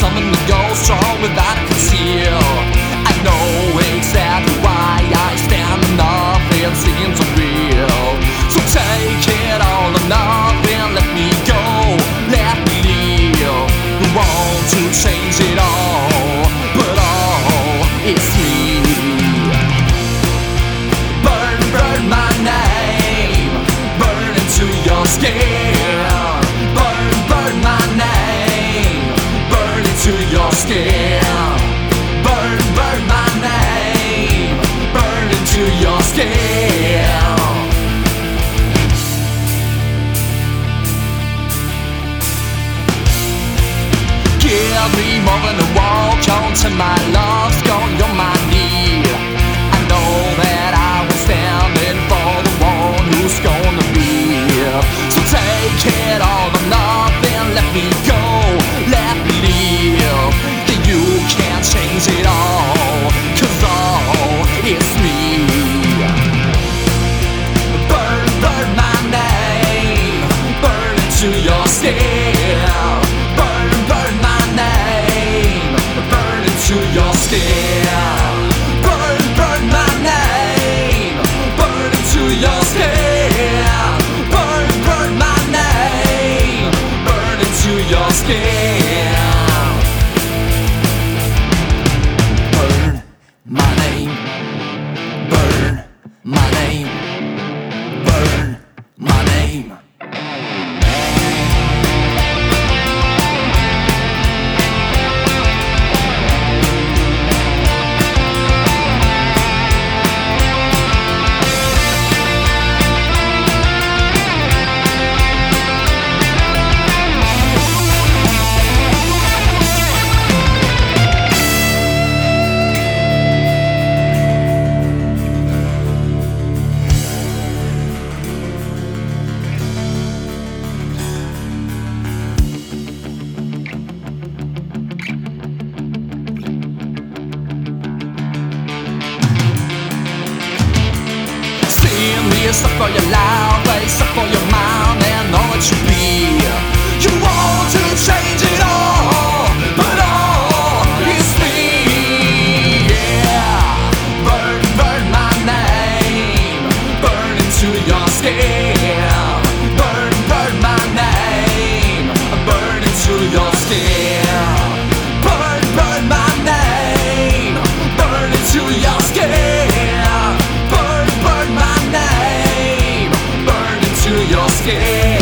something that goes strong without a conceal. I know exactly why I stand and nothing seems unreal. So take it all or nothing, let me go, let me live. You want to change it all, but all it's me. Burn, burn my name, burn into your skin. Burn, burn my name, burn into your skin. Burn, burn my name, burn into your skin. Give me more than a walk onto my love's gone, you're my need. I know that I was standing for the one who's gonna be. So take it all or nothing, let me go, let me live. Yeah, you can't change it all, 'cause all is me. Burn, burn my name, burn into your skin. Burn, burn my name, burn into your skin. Burn, burn my name, burn into your skin. Burn, burn my name, burn into your skin. Burn my name, burn my name, burn my name. Stuck for your life, stuck for your mind, and all it should be. You want to change it all, but all is me. Yeah, burn, burn my name, burn into your skin. Burn, burn my name, burn into your skin. Burn, burn my name, burn into your skin. Burn, burn my name, burn into your skin.